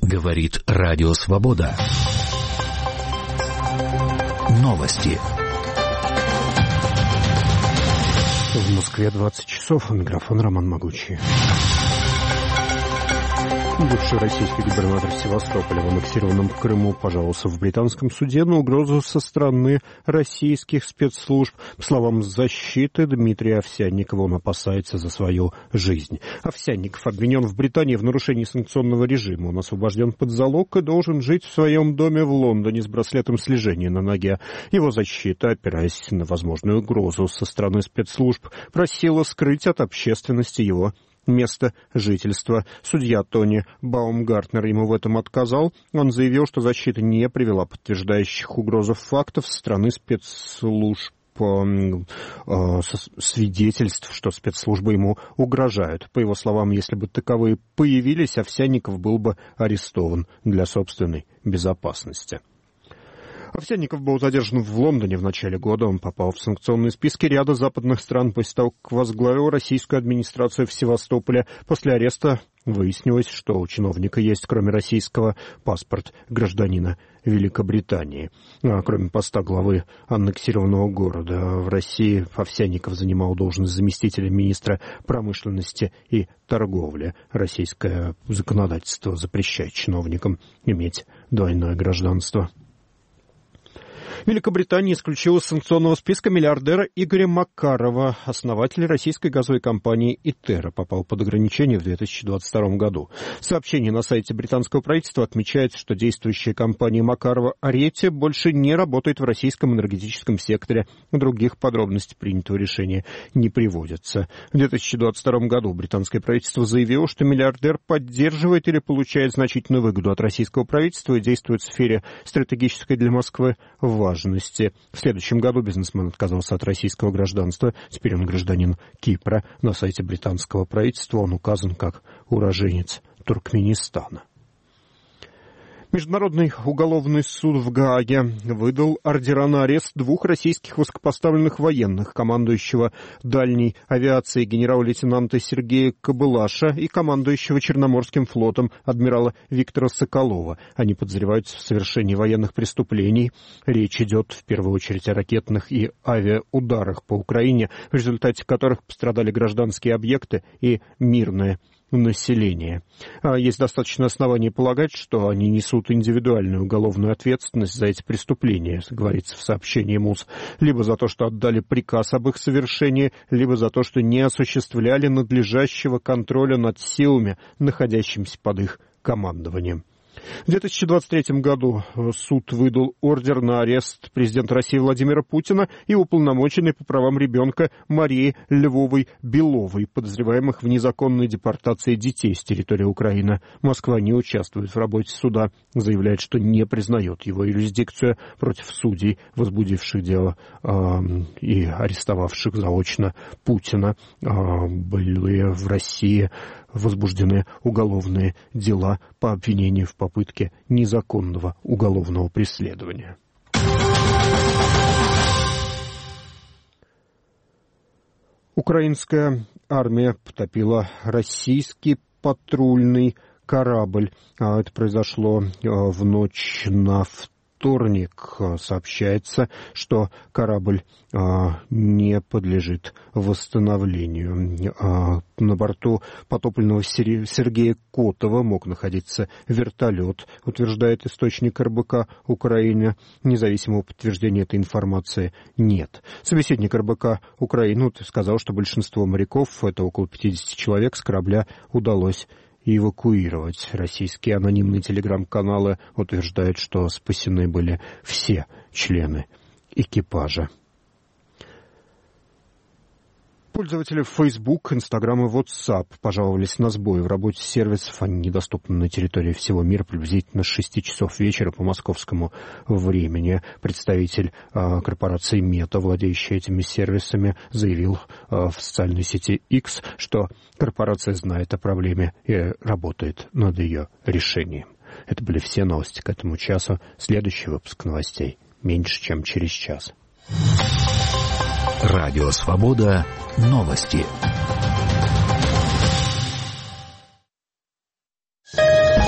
Говорит Радио Свобода. Новости. В Москве 20 часов. Микрофон Роман Могучий. Бывший российский губернатор Севастополя в аннексированном Крыму пожаловался в британском суде на угрозу со стороны российских спецслужб. По словам защиты Дмитрия Овсянникова, он опасается за свою жизнь. Овсянников обвинен в Британии в нарушении санкционного режима. Он освобожден под залог и должен жить в своем доме в Лондоне с браслетом слежения на ноге. Его защита, опираясь на возможную угрозу со стороны спецслужб, просила скрыть от общественности его место жительства. Судья Тони Баумгартнер ему в этом отказал. Он заявил, что защита не привела подтверждающих угрозу фактов со стороны спецслужб, свидетельств, что спецслужбы ему угрожают. По его словам, если бы таковые появились, Овсянников был бы арестован для собственной безопасности. Овсянников был задержан в Лондоне в начале года. Он попал в санкционные списки ряда западных стран после того, как возглавил российскую администрацию в Севастополе. После ареста выяснилось, что у чиновника есть, кроме российского, паспорт гражданина Великобритании. Кроме поста главы аннексированного города в России, Овсянников занимал должность заместителя министра промышленности и торговли. Российское законодательство запрещает чиновникам иметь двойное гражданство. Великобритания исключила из санкционного списка миллиардера Игоря Макарова. Основатель российской газовой компании «Итерра» попал под ограничение в 2022 году. Сообщение на сайте британского правительства отмечает, что действующая компания Макарова «Арети» больше не работает в российском энергетическом секторе. Других подробностей принятого решения не приводятся. В 2022 году британское правительство заявило, что миллиардер поддерживает или получает значительную выгоду от российского правительства и действует в сфере стратегической для Москвы важности. В следующем году бизнесмен отказался от российского гражданства. Теперь он гражданин Кипра. На сайте британского правительства он указан как уроженец Туркменистана. Международный уголовный суд в Гааге выдал ордера на арест двух российских высокопоставленных военных, командующего дальней авиацией генерал-лейтенанта Сергея Кобылаша и командующего Черноморским флотом адмирала Виктора Соколова. Они подозреваются в совершении военных преступлений. Речь идет в первую очередь о ракетных и авиаударах по Украине, в результате которых пострадали гражданские объекты и мирное населения. Есть достаточно оснований полагать, что они несут индивидуальную уголовную ответственность за эти преступления, говорится в сообщении МУС, либо за то, что отдали приказ об их совершении, либо за то, что не осуществляли надлежащего контроля над силами, находящимися под их командованием. В 2023 году суд выдал ордер на арест президента России Владимира Путина и уполномоченной по правам ребенка Марии Львовой-Беловой, подозреваемых в незаконной депортации детей с территории Украины. Москва не участвует в работе суда, заявляет, что не признает его юрисдикцию против судей, возбудивших дело и арестовавших заочно Путина. Были в России возбуждены уголовные дела по обвинению в попытке незаконного уголовного преследования. Украинская армия потопила российский патрульный корабль. Это произошло в ночь на вторник. Сообщается, что корабль не подлежит восстановлению. На борту потопленного Сергея Котова мог находиться вертолет, утверждает источник РБК Украины. Независимого подтверждения этой информации нет. Собеседник РБК Украины сказал, что большинство моряков, это около 50 человек, с корабля удалось эвакуировать. Российские анонимные телеграм-каналы утверждают, что спасены были все члены экипажа. Пользователи Facebook, Instagram и WhatsApp пожаловались на сбои в работе сервисов. Они недоступны на территории всего мира приблизительно с 6 часов вечера по московскому времени. Представитель корпорации Meta, владеющей этими сервисами, заявил в социальной сети X, что корпорация знает о проблеме и работает над ее решением. Это были все новости к этому часу. Следующий выпуск новостей меньше, чем через час. Радио Свобода. Новости.